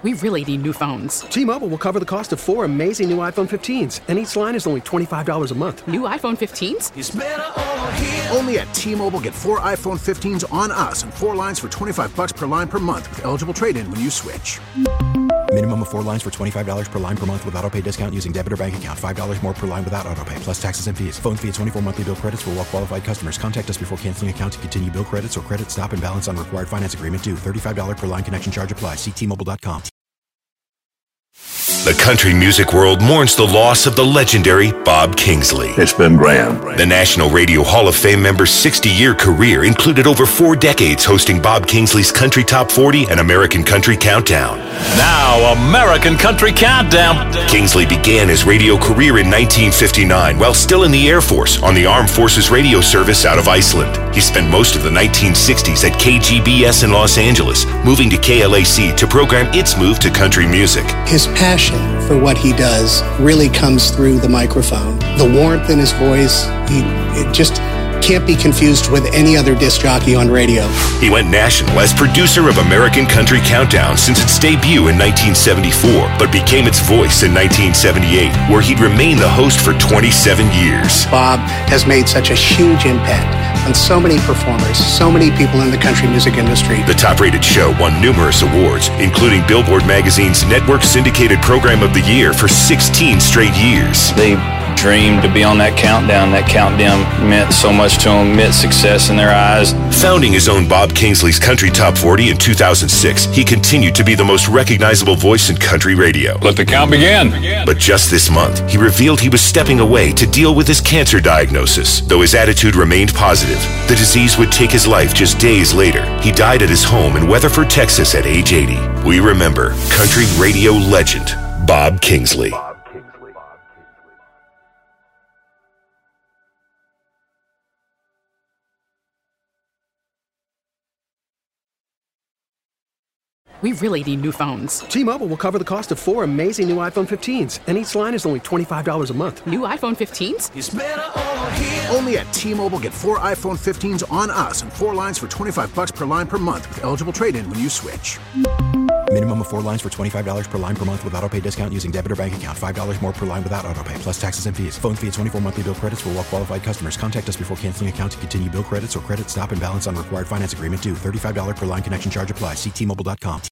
We really need new phones. T-Mobile will cover the cost of 4 amazing new iPhone 15s, and each line is only $25 a month. New iPhone 15s? It's better over here. Only at T-Mobile, get 4 iPhone 15s on us and 4 lines for $25 per line per month with eligible trade-in when you switch. Minimum of 4 lines for $25 per line per month with autopay discount using debit or bank account. $5 more per line without autopay, plus taxes and fees. Phone fee at 24 monthly bill credits for well-qualified customers. Contact us before canceling account to continue bill credits or credit stop and balance on required finance agreement due. $35 per line connection charge applies. See T-Mobile.com. The country music world mourns the loss of the legendary Bob Kingsley. It's been grand. The National Radio Hall of Fame member's 60-year career included over 4 decades hosting Bob Kingsley's Country Top 40 and American Country Countdown. Now, American Country Countdown. Kingsley began his radio career in 1959 while still in the Air Force on the Armed Forces Radio Service out of Iceland. He spent most of the 1960s at KGBS in Los Angeles, moving to KLAC to program its move to country music. His passion for what he does really comes through the microphone. The warmth in his voice, it just can't be confused with any other disc jockey on radio. He went national as producer of American Country Countdown since its debut in 1974, but became its voice in 1978, where he'd remain the host for 27 years. Bob has made such a huge impact on so many performers, so many people in the country music industry. The top-rated show won numerous awards, including Billboard Magazine's Network Syndicated Program of the Year for 16 straight years. They dreamed to be on that countdown. That countdown meant so much to them, meant success in their eyes. Founding his own Bob Kingsley's Country Top 40 in 2006, he continued to be the most recognizable voice in country radio. Let the count begin. But just this month, he revealed he was stepping away to deal with his cancer diagnosis. Though his attitude remained positive, the disease would take his life just days later. He died at his home in Weatherford, Texas at age 80. We remember country radio legend, Bob Kingsley. We really need new phones. T-Mobile will cover the cost of 4 amazing new iPhone 15s, and each line is only $25 a month. New iPhone 15s? It's better over here. Only at T-Mobile, get 4 iPhone 15s on us and 4 lines for $25 per line per month with eligible trade-in when you switch. Minimum of 4 lines for $25 per line per month with autopay discount using debit or bank account. $5 more per line without autopay, plus taxes and fees. Phone fee at 24 monthly bill credits for well-qualified customers. Contact us before canceling account to continue bill credits or credit stop and balance on required finance agreement due. $35 per line connection charge applies. See T-Mobile.com.